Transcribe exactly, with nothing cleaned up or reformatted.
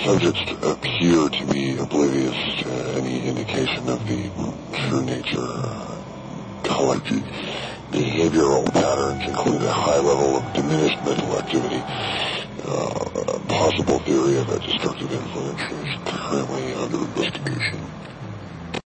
Subjects appear to be oblivious to any indication of the true nature. Collected behavioral patterns include a high level of diminished mental activity. Uh, a possible theory of a destructive influence is currently under investigation.